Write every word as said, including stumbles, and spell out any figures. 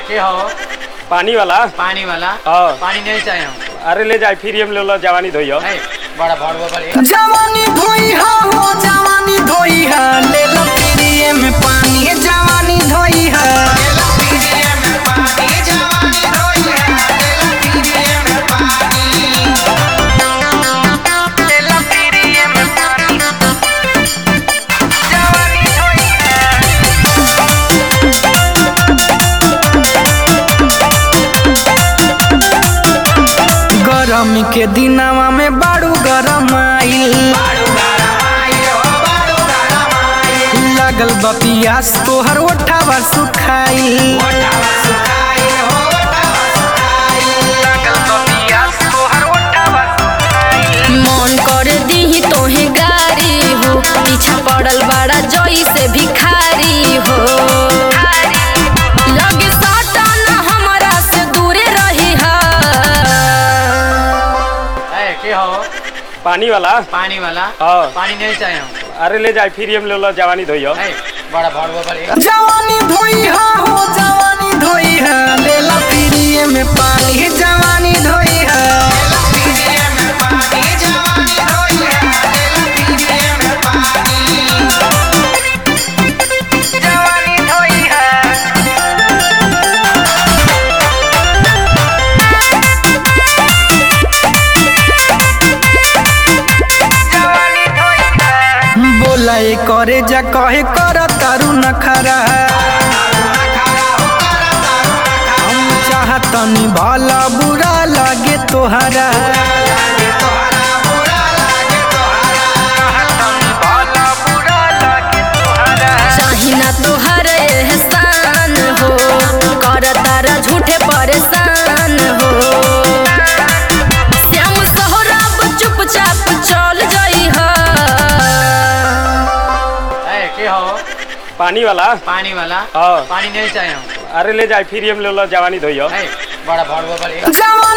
के हो? पानी वाला पानी वाला? हाँ। पानी नहीं चाहिए हम। अरे ले जाए फिर हम ले लो जवानी धोइयो। बड़ा भड़वा बड़ी जवानी धोई हा हो जवानी धोई हा ले लो पीरिये में पानी जवानी धोई हा ले लो पीरिये में पानी जवानी धोई हा ले लो पीरिये में पानी ले लो पीरिये में पानी जवानी धोई हा गरमी के दिनवा में बाड़ू गरम आइल लगल बा पियास तोहर ओठावा सुखाइल मन कर दी तोहे गारी हो पीछा पड़ल बड़ा जोई से भिखारी हो लगे सटा ना हमरा से दूरे रही हा के हो? पानी वाला पानी वाला? हाँ। पानी नहीं चाहिए हम। अरे ले जाए फिर हम ले लो जवानी धोइयो। बड़ा भड़वा बड़ी जवानी धोई हा हो जवानी धोई हा ले ला पीरिये में पानी जवानी धोई हा ले ला पीरिये में पानी जवानी धोई हा ले ला पीरिये में पानी जवानी धोई हा जवानी धोई हा बोला ए करे जा कहे कर तारू नखरा हम चाहतनी भला बुरा लागे तोहरा चाही ना तोहर एहसान हो कर तारा झूठे परेशान हो श्याम सोहराब चुपचाप चल जाई हा के हो? पानी वाला पानी वाला? हाँ। पानी नहीं चाहिए हम। अरे ले जाए फिर हम ले लो जवानी धोइयो। बड़ा भड़वा बड़ी जवानी